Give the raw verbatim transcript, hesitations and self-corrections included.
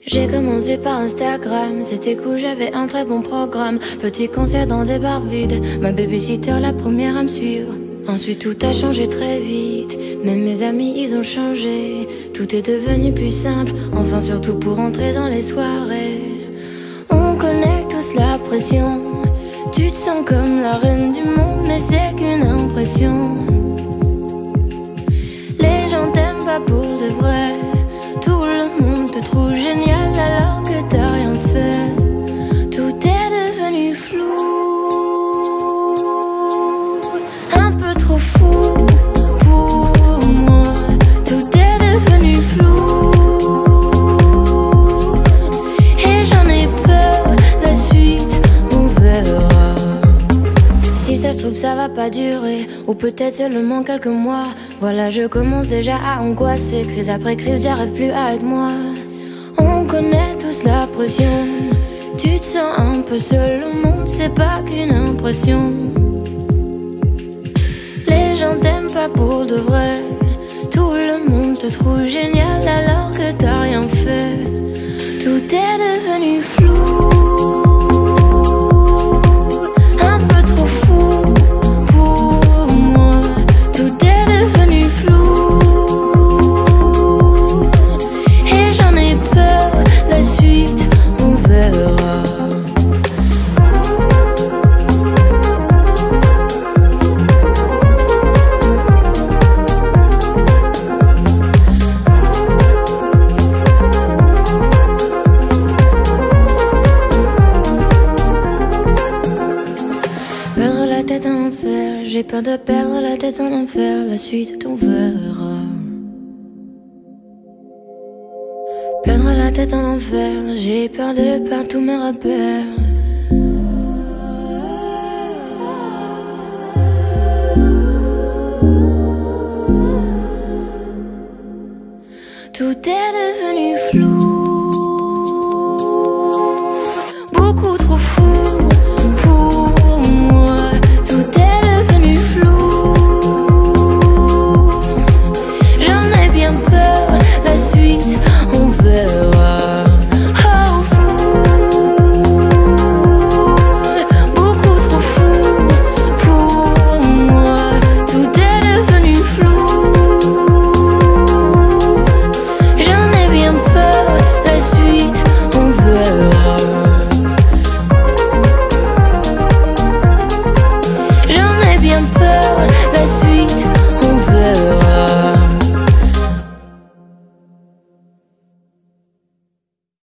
J'ai commencé par Instagram, c'était cool, j'avais un très bon programme. Petit concert dans des bars vides, ma babysitter la première à me suivre. Ensuite tout a changé très vite, même mes amis ils ont changé. Tout est devenu plus simple, enfin surtout pour entrer dans les soirées. On connaît tous la pression, tu te sens comme la reine du monde, mais c'est qu'une impression. Les gens t'aiment pas pour de vrai, tout le monde te trouve génial alors que t'as rien fait. Tout est devenu flou, un peu trop fou pour moi. Tout est devenu flou et j'en ai peur, la suite on verra. Si ça se trouve ça va pas durer, ou peut-être seulement quelques mois. Voilà, je commence déjà à angoisser, crise après crise, j'arrive plus à être moi. On connaît tous la pression, tu te sens un peu seul au monde, c'est pas qu'une impression. Les gens t'aiment pas pour de vrai, tout le monde te trouve génial alors que t'as rien fait. Tout est devenu flou, un peu trop fou pour moi. Tout est devenu flou et j'en ai peur, la suite on verra. Perdre la tête en enfer, j'ai peur de perdre la tête en enfer, la suite on verra. Perdre la tête en enfer, j'ai peur de perdre tous mes repères. Tout est devenu flou.